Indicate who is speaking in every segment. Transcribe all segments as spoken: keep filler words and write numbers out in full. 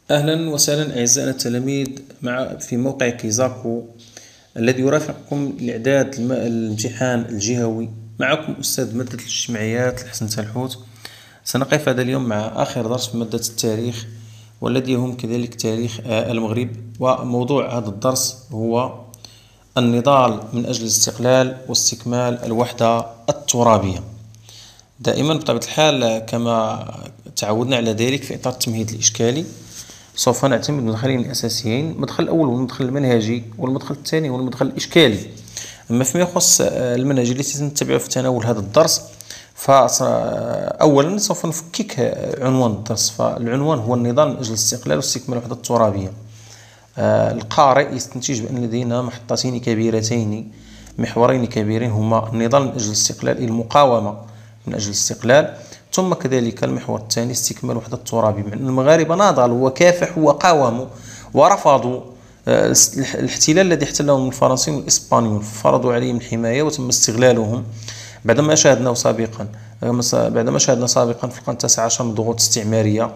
Speaker 1: أهلا وسهلا أعزائنا التلاميذ مع في موقع كيزاكو الذي يرافقكم لإعداد الم- الامتحان الجهوي. معكم أستاذ مادة الاجتماعيات الحسن تلحوت. سنقف هذا اليوم مع آخر درس في مادة التاريخ، والذي هم كذلك تاريخ آه، المغرب. وموضوع هذا الدرس هو النضال من أجل الاستقلال واستكمال الوحدة الترابية. دائما بطبيعة الحال كما تعودنا على ذلك في إطار التمهيد الإشكالي سوف نعتمد مدخلين أساسيين، المدخل الأول هو المدخل المنهجي، والمدخل الثاني هو المدخل الإشكالي. أما فيما يخص المنهج التي سنتبعه في تناول هذا الدرس، فأولا سوف نفكك عنوان الدرس. فالعنوان هو النضال من أجل الاستقلال واستكمال الوحدة الترابية. القارئ يستنتج بأن لدينا محطتين كبيرتين، محورين كبيرين، هما النضال من أجل الاستقلال، المقاومة من أجل الاستقلال، ثم كذلك المحور الثاني استكمال وحدة الترابية. مع أن المغاربة ناضلوا وكافحوا وقاوموا ورفضوا الاحتلال الذي احتلهم الفرنسيون والإسبانيون، فرضوا عليهم الحماية وتم استغلالهم بعدما شاهدنا سابقا بعدما شاهدنا سابقا في القرن التاسع عشر من ضغوط استعمارية،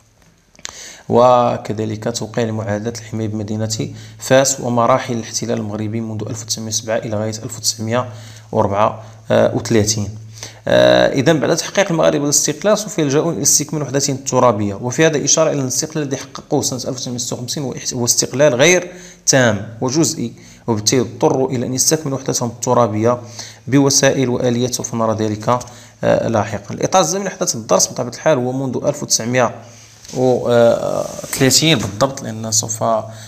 Speaker 1: وكذلك توقيع المعاهدة الحماية بمدينة فاس، ومراحل الاحتلال المغربي منذ ألف وتسعمائة وسبعة إلى غاية ألف وتسعمائة وأربعة وثلاثين. إذا بعد تحقيق المغاربة الاستقلال سوف يلجؤون إلى استكمال وحدتهم الترابية، وفي هذا إشارة إلى الاستقلال الذي حققوه سنة ألف وتسعمائة وستة وخمسين هو استقلال غير تام وجزئي، وبالتالي اضطروا إلى أن يستكملوا وحدتهم الترابية بوسائل وآليات سوف نرى ذلك لاحقا. الإطار الزمني لحدث الدرس بطبيعة الحال هو منذ ألف وتسعمائة وثلاثين بالضبط، لأن سوف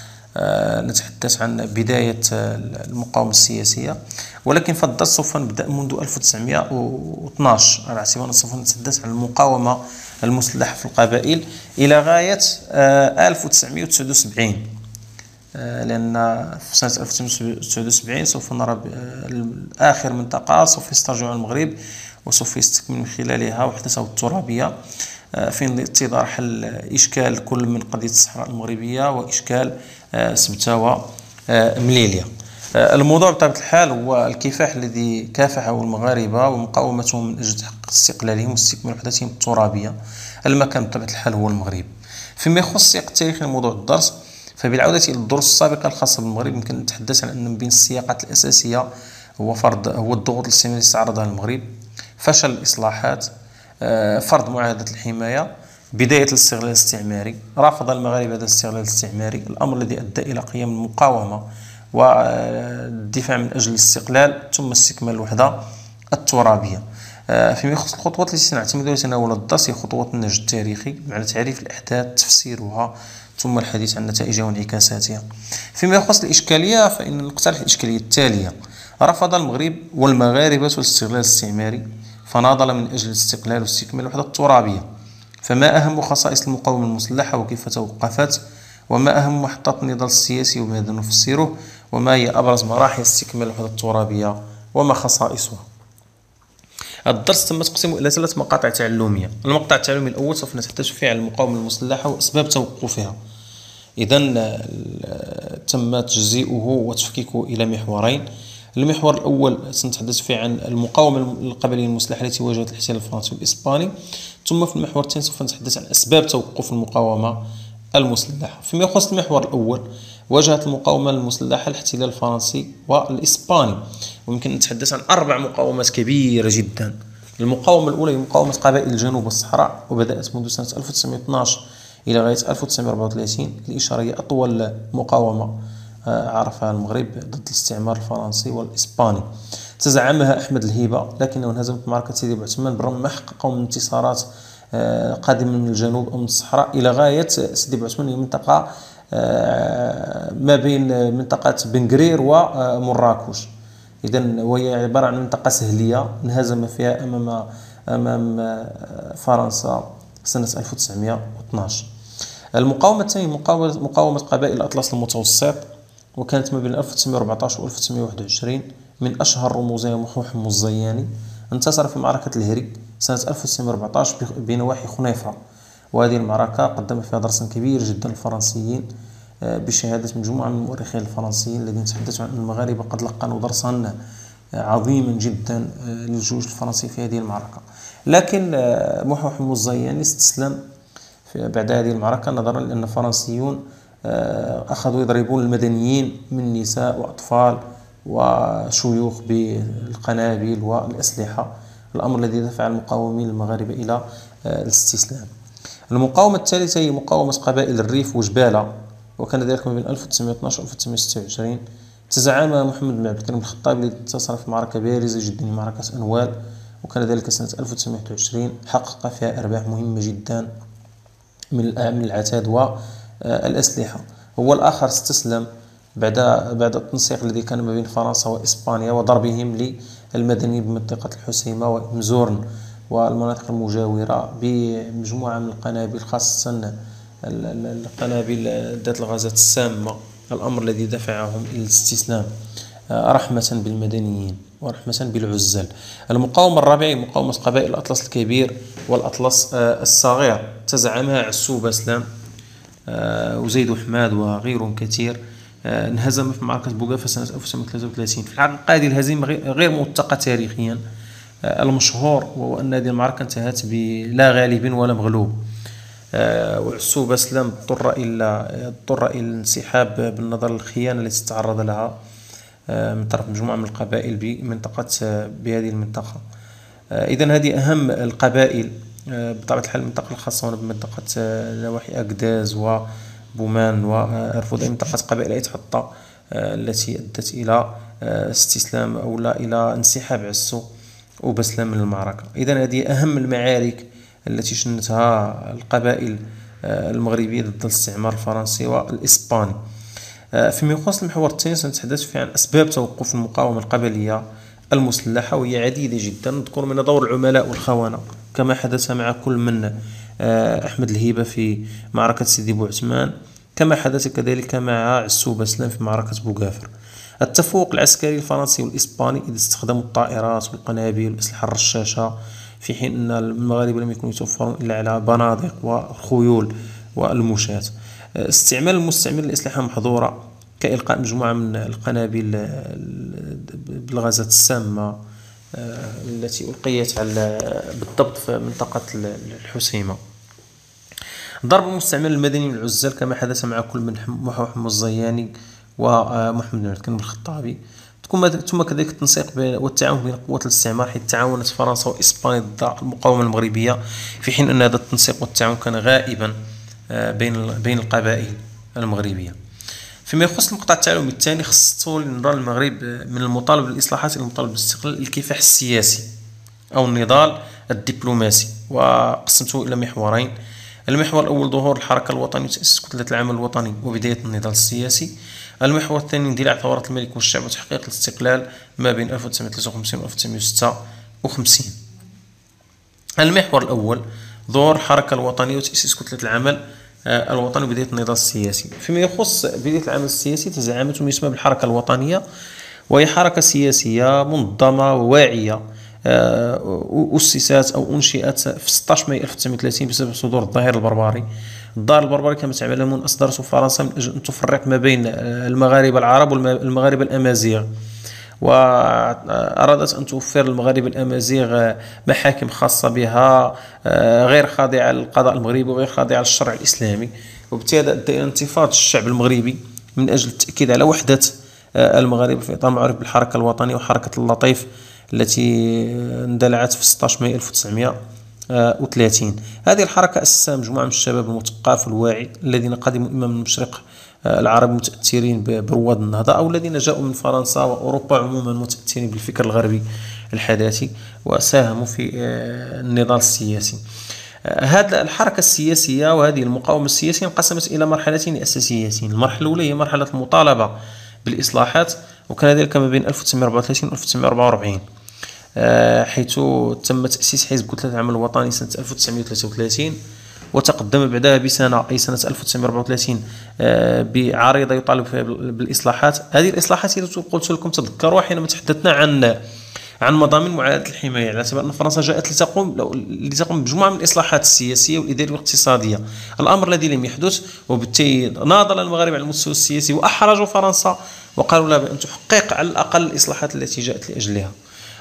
Speaker 1: نتحدث عن بداية المقاومة السياسية، ولكن في الدرس سوف نبدأ منذ ألف وتسعمائة واثناش على اعتبار أن سوف نتحدث عن المقاومة المسلحة في القبائل إلى غاية ألف وتسعمائة وتسعة وسبعين، لأن في سنة ألف وتسعمائة وتسعة وسبعين سوف نرى آخر منطقة سوف يسترجعها المغرب وسوف يستكمل من خلالها وحدته الترابية في انتظار حل إشكال كل من قضية الصحراء المغربية وإشكال سبتة ومليلية. الموضوع بطبيعة الحال هو الكفاح الذي كافحه المغاربة ومقاومتهم من أجل تحقيق استقلالهم واستكمال وحدتهم الترابية. المكان بطبيعة الحال هو المغرب. فيما يخص السياق التاريخي لموضوع الدرس، فبالعودة إلى الدروس السابقة الخاصة بالمغرب يمكن أن نتحدث عن أن من بين السياقات الأساسية هو فرض هو الضغوط الاستعمارية التي تعرضها المغرب، فشل الإصلاحات، فرض معاهدة الحماية، بداية الاستغلال الاستعماري، رفض المغاربة هذا الاستغلال الاستعماري، الأمر الذي أدى إلى قيام المقاومة والدفاع من أجل الاستقلال، ثم استكمال الوحدة الترابية. فيما يخص الخطوات التي سنعتمدها لتناول الدرس هي خطوات النهج التاريخي معنى تعريف الأحداث، تفسيرها، ثم الحديث عن نتائجها وانعكاساتها. فيما يخص الإشكالية فإن نقترح الإشكالية التالية: رفض المغرب والمغاربة الاستغلال الاستعماري فناضل من أجل الاستقلال واستكمال الوحدة الترابية. فما أهم خصائص المقاومة المسلحة وكيف توقفت؟ وما أهم محطات النضال السياسي وماذا نفسره؟ وما هي أبرز مراحل استكمال الوحدة الترابية وما خصائصها؟ الدرس تم تقسيمه إلى ثلاث مقاطع تعلمية. المقطع التعلمي الأول سوف نتحدث فيه عن المقاومة المسلحة وأسباب توقفها. إذن تم تجزيئه وتفكيكه إلى محورين. المحور الأول سنتحدث فيه عن المقاومة القبلية المسلحة التي واجهت الاحتلال الفرنسي والإسباني، ثم في المحور الثاني سوف نتحدث عن أسباب توقف المقاومة المسلحة. فيما يخص المحور الأول، واجهت المقاومة المسلحة الاحتلال الفرنسي والإسباني، ويمكن نتحدث عن أربع مقاومات كبيرة جدا. المقاومة الأولى هي مقاومة قبائل الجنوب والصحراء، وبدأت منذ سنة ألف وتسعمائة واثناش إلى غاية ألف وتسعمائة وأربعة وثلاثين. الإشارة هي أطول مقاومة عرفها المغرب ضد الاستعمار الفرنسي والإسباني. تزعمها أحمد الهيبة، لكنه انهزم في معركة سيدي بوعثمان بالرغم ما حققه من انتصارات قادمة من الجنوب أو من الصحراء إلى غاية سيدي بوعثمان. هي منطقة ما بين منطقة بنغرير ومراكش، إذن وهي عبارة عن منطقة سهلية انهزم فيها أمام أمام فرنسا سنة ألف وتسعمائة واثناش. المقاومة الثانية مقاومة مقاومة قبائل الأطلس المتوسط، وكانت ما بين ألف وتسعمائة وأربعة عشر و ألف وتسعمائة وواحد وعشرين. من أشهر رموزها محوحم الزياني، انتصر في معركة الهري سنة ألف وتسعمائة وأربعة عشر بنواحي خنيفرة، وهذه المعركة قدم فيها درسا كبير جدا للفرنسيين بشهادة مجموعة من المؤرخين الفرنسيين الذين تحدثوا عن المغاربة قد لقنوا درسا عظيما جدا للجيوش الفرنسي في هذه المعركة. لكن محوحم الزياني استسلم بعد هذه المعركة، نظرا لأن الفرنسيون أخذوا يضربون المدنيين من نساء وأطفال وشيوخ بالقنابل والأسلحة، الأمر الذي دفع المقاومين المغاربة إلى الاستسلام. المقاومة الثالثة هي مقاومة قبائل الريف وجبالة، وكان ذلك ما بين ألف وتسعمائة واثناش و ألف وتسعمائة وستة وعشرين. تزعم محمد بن عبد الكريم الخطابي الذي انتصر في معركة بارزة جدا، معركة أنوال، وكان ذلك سنة ألف وتسعمائة وواحد وعشرين، حقق فيها أرباح مهمة جدا من من العتاد والأسلحة. هو الآخر استسلم بعد بعد التنسيق الذي كان ما بين فرنسا وإسبانيا وضربهم للمدنيين بمنطقة الحسيمة ومزورن والمناطق المجاورة بمجموعة من القنابل، خاصة القنابل ذات الغازات السامة، الأمر الذي دفعهم إلى الاستسلام رحمة بالمدنيين ورحمة بالعزل. المقاومة الرابعة مقاومة قبائل الأطلس الكبير والأطلس الصغير، تزعمها عسو بسلام وزيد حماد وغيرهم كثير. انهزم في معركة بوغافا سنة ألف وتسعمائة وثلاثة وثلاثين. في الحقيقة هذه الهزيمة غير موثقة تاريخيا، المشهور هو أن هذه المعركة انتهت بلا غالب ولا مغلوب، وعسو بسلام اضطر إلى اضطر إلى الانسحاب بالنظر للخيانة التي تعرض لها من طرف مجموعة من القبائل بمنطقة بهذه المنطقة. إذن هذه أهم القبائل بطبيعة الحال. المنطقة الخاصة هنا بمنطقة نواحي أكداز وبومان وأرفود، أي منطقة قبائل أيت حطة التي أدت إلى استسلام أو لا إلى انسحاب عسو وبسلام من المعركة. إذن هذه أهم المعارك التي شنتها القبائل المغربية ضد الاستعمار الفرنسي والإسباني. فيما يخص المحور الثاني سنتحدث فيه عن أسباب توقف المقاومة القبلية المسلحة، وهي عديدة جدا. نذكر من دور العملاء والخونة كما حدث مع كل من أحمد الهيبة في معركة سيدي بوعثمان، كما حدث كذلك مع عسو بسلام في معركة بوغافر. التفوق العسكري الفرنسي والإسباني إذ استخدموا الطائرات والقنابل والأسلحة الرشاشة، في حين أن المغاربة لم يكونوا يتوفرون إلا على بنادق والخيول والمشاة. استعمال المستعمر للأسلحة محظورة كإلقاء مجموعة من القنابل بالغازات السامة التي ألقيت على بالضبط في منطقة الحسيمة. ضرب المستعمر المدني من العزال كما حدث مع كل من محمد الزياني ومحمد بن عبد الكريم الخطابي. ثم كذلك التنسيق والتعاون بين قوات الاستعمار، حيث تعاونت فرنسا وإسبانيا ضد المقاومة المغربية، في حين أن هذا التنسيق والتعاون كان غائبا بين بين القبائل المغربية. فيما يخص المقطع التعلمي الثاني، خصصته لنظام المغرب من المطالب بالإصلاحات إلى المطالب بالاستقلال، الكفاح السياسي أو النضال الدبلوماسي، وقسمته إلى محورين. المحور الأول ظهور الحركة الوطنية وتأسيس كتلة العمل الوطني وبداية النضال السياسي. المحور الثاني اندلاع ثورة الملك والشعب وتحقيق الاستقلال ما بين ألف وتسعمائة وثلاثة وخمسين و ألف وتسعمائة وستة وخمسين. المحور الأول ظهور الحركة الوطنية وتأسيس كتلة العمل الوطني وبداية النضال السياسي. فيما يخص بداية العمل السياسي، تزعمت ما يسمى بالحركة الوطنية، وهي حركة سياسية منظمة وواعية أسست أو أنشئت في ستة عشر مايو ألف وتسعمائة وثلاثين بسبب صدور الظاهر البربري. الظاهر البربري كما تعلمون أصدرته فرنسا من أجل أن تفرق ما بين المغاربة العرب والمغاربة الأمازيغ، وأرادت أن توفر للمغاربة الأمازيغ محاكم خاصة بها غير خاضعة للقضاء المغربي وغير خاضعة للشرع الإسلامي، وبالتالي أدى إلى انتفاضة الشعب المغربي من أجل التأكيد على وحدة المغاربة في إطار معروف بالحركة الوطنية وحركة اللطيف التي اندلعت في ستة عشر مايو ألف وتسعمائة وثلاثين. هذه الحركة أسسها مجموعة من الشباب المثقف الواعي الذين قدموا إما من المشرق العرب متأثرين برواد النهضة، أو الذين جاءوا من فرنسا وأوروبا عموما متأثرين بالفكر الغربي الحداثي وساهموا في النضال السياسي. هذه الحركة السياسية وهذه المقاومة السياسية انقسمت إلى مرحلتين أساسيتين. المرحلة الأولى هي مرحلة المطالبة بالإصلاحات، وكان ذلك ما بين ألف وتسعمائة وأربعة وثلاثين و ألف وتسعمائة وأربعة وأربعين، حيث تم تأسيس حزب كتلة العمل الوطني سنة ألف وتسعمائة وثلاثة وثلاثين، وتقدم بعدها بسنة أي سنة ألف وتسعمائة وأربعة وثلاثين بعريضة يطالب فيها بالإصلاحات. هذه الإصلاحات التي قلت لكم تذكروا حينما تحدثنا عن عن مضامين معاهدة الحماية، على اعتبار أن فرنسا جاءت لتقوم لتقوم بمجموعة من الإصلاحات السياسية والإدارية والاقتصادية، الأمر الذي لم يحدث، وبالتالي ناضل المغاربة على المستوى السياسي وأحرجوا فرنسا وقالوا لها بأن تحقق على الأقل الإصلاحات التي جاءت لأجلها.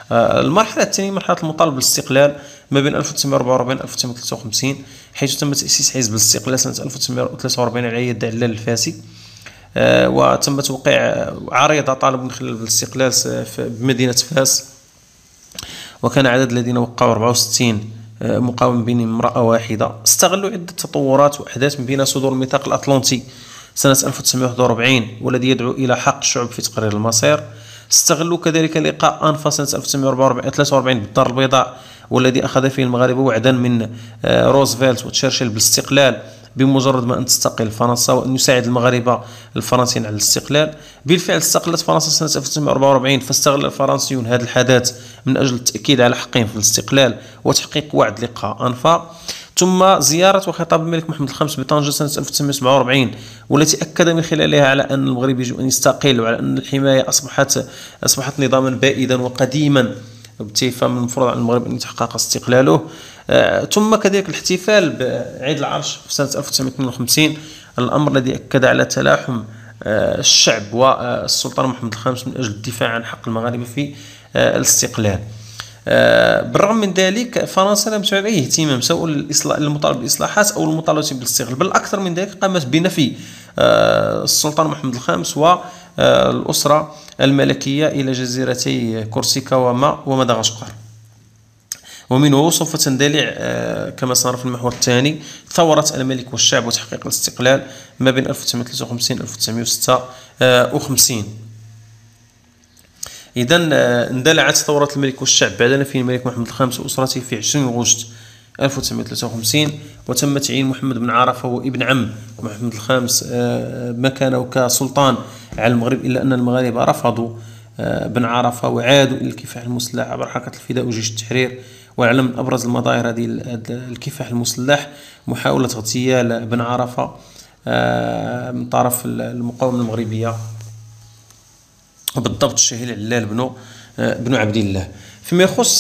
Speaker 1: المرحلة الثانية مرحلة المطالبة بالاستقلال ما بين ألف وتسعمائة وأربعة وأربعين و ألف وتسعمائة وثلاثة وخمسين، حيث تم تأسيس حزب الاستقلال سنة ألف وتسعمائة وثلاثة وأربعين على يد علال الفاسي. وتم توقيع عريضة طالب من خلال الاستقلال بمدينة فاس، وكان عدد الذين وقعوا أربعة وستين مقاوم بينهم امرأة واحدة. استغلوا عدة تطورات وأحداث من بين صدور الميثاق الأطلنطي سنة ألف وتسعمائة وواحد وأربعين والذي يدعو إلى حق الشعوب في تقرير المصير. استغلوا كذلك لقاء أنفا سنة ألف وتسعمائة وثلاثة وأربعين بالدار البيضاء، والذي أخذ فيه المغاربة وعدا من روزفلت وتشرشل بالاستقلال بمجرد ما أن تستقل فرنسا، وأن يساعد المغاربة الفرنسيين على الاستقلال. بالفعل استقلت فرنسا سنة ألف وتسعمائة وأربعة وأربعين، فاستغل الفرنسيون هذا الحدث من أجل التأكيد على حقهم في الاستقلال وتحقيق وعد لقاء أنفا. ثم زيارة وخطاب الملك محمد الخامس بطنجة سنة ألف وتسعمائة وسبعة وأربعين، والتي أكد من خلالها على أن المغرب يجب أن يستقل، وعلى أن الحماية أصبحت أصبحت نظاما بائدا وقديما، وبالتالي فمن المفروض على المغرب أن يتحقق استقلاله. آه، ثم كذلك الاحتفال بعيد العرش في سنة ألف وتسعمائة واثنين وخمسين، الأمر الذي أكد على تلاحم آه الشعب والسلطان محمد الخامس من أجل الدفاع عن حق المغاربة في آه الاستقلال. آه بالرغم من ذلك فرنسا لم تعر أي اهتمام سواء للمطالبة بالإصلاحات أو المطالبة بالاستقلال، بل أكثر من ذلك قامت بنفي آه السلطان محمد الخامس والأسرة الملكية إلى جزيرتي كورسيكا وما ومدغشقر. ومنه سوف تندلع كما سنرى في المحور الثاني ثورة الملك والشعب وتحقيق الاستقلال ما بين ألف وتسعمائة وثلاثة وخمسين و ألف وتسعمائة وستة وخمسين. إذا اندلعت ثورة الملك والشعب بعد نفي الملك محمد الخامس وأسرته في عشرين أغسطس ألف وتسعمائة وثلاثة وخمسين، وتم تعيين محمد بن عرفة وابن عم محمد الخامس مكانه كسلطان على المغرب، إلا أن المغاربة رفضوا بن عرفة وعادوا إلى الكفاح المسلح عبر حركة الفداء وجيش التحرير. وعلى من أبرز المظاهر هذه الكفاح المسلح محاولة اغتيال بن عرفة من طرف المقاومة المغربية، وبالضبط الشهيد علال بن بن عبد الله. فيما يخص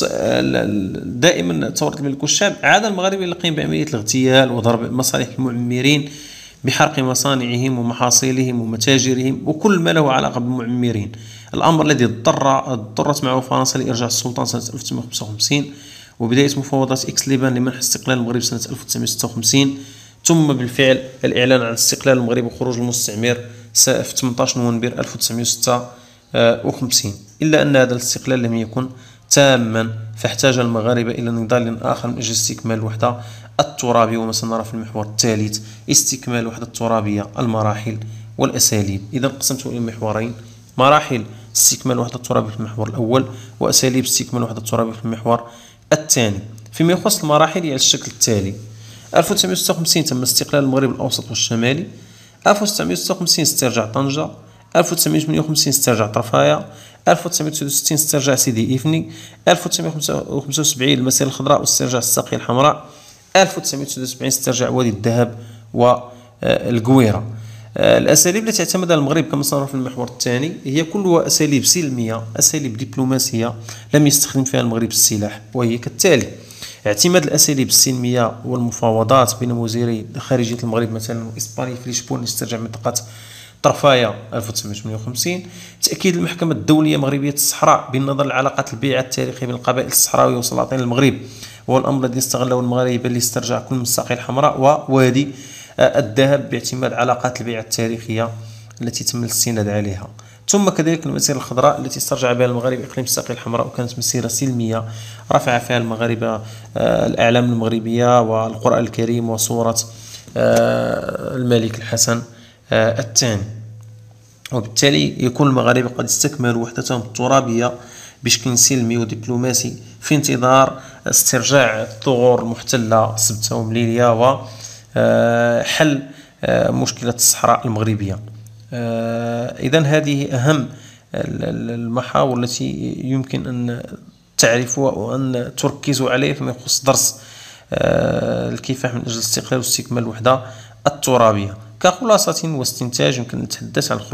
Speaker 1: دائما ثورة الملك والشعب، عاد المغاربة إلى القيام بعملية الاغتيال وضرب مصالح المعمرين بحرق مصانعهم ومحاصيلهم ومتاجرهم وكل ما له علاقة بالمعمرين، الأمر الذي اضطر اضطرت معه فرنسا لإرجاع السلطان سنة ألف وتسعمائة وخمسة وخمسين وبداية مفاوضات إكس ليبان لمنح استقلال المغرب سنة ألف وتسعمائة وستة وخمسين، ثم بالفعل الإعلان عن استقلال المغرب وخروج المستعمر في ثمانية عشر نوفمبر ألف وتسعمائة وستة وخمسين. إلا أن هذا الاستقلال لم يكن تاما، فاحتاج المغاربة إلى نضال آخر من أجل استكمال الوحدة الترابية، وما سنرى في المحور الثالث استكمال الوحدة الترابية المراحل والأساليب. إذا قسمته إلى محورين: مراحل استكمال الوحدة الترابية في المحور الأول، وأساليب استكمال الوحدة الترابية في المحور الثاني. فيما يخص المراحل على الشكل التالي: ألف وتسعمائة وستة وخمسين تم استقلال المغرب الأوسط والشمالي، ألف وتسعمائة وستة وخمسين استرجاع طنجة، ألف وتسعمائة وثمانية وخمسين استرجاع طرفايا، ألف وتسعمائة وتسعة وستين استرجاع سيدي إفني، ألف وتسعمائة وخمسة وسبعين المسيرة الخضراء واسترجاع الساقية الحمراء، ألف وتسعمائة وتسعة وسبعين استرجاع وادي الذهب والقويرة. الأساليب التي اعتمدها المغرب كما سنرى في المحور الثاني هي كلها أساليب سلمية، أساليب دبلوماسية لم يستخدم فيها المغرب السلاح، وهي كالتالي: اعتماد الأساليب السلمية والمفاوضات بين وزيري خارجية المغرب مثلا وإسبانيا في لشبون لاسترجاع منطقة طرفايا ألف وتسعمائة وثمانية وخمسين، تأكيد المحكمة الدولية مغربية الصحراء بالنظر لعلاقات البيعة التاريخية بين القبائل الصحراوية وسلاطين المغرب، وهو الأمر الذي استغله المغاربة لاسترجاع كل من الساقية الحمراء ووادي الذهب باعتماد علاقات البيعة التاريخية التي تم الاستناد عليها. ثم كذلك المسيرة الخضراء التي استرجع بها المغاربة إقليم الساقية الحمراء، وكانت مسيرة سلمية رفع فيها المغاربة الأعلام المغربية والقرآن الكريم وصورة الملك الحسن الثاني، وبالتالي يكون المغاربة قد استكملوا وحدتهم الترابية بشكل سلمي ودبلوماسي في انتظار استرجاع الثغور المحتلة سبتة ومليلية وحل مشكلة الصحراء المغربية. إذن هذه أهم المحاور التي يمكن أن تعرفوا وأن تركزوا عليها فيما يخص درس الكفاح من أجل الاستقلال واستكمال الوحدة الترابية. كخلاصة واستنتاج يمكن أن نتحدث عن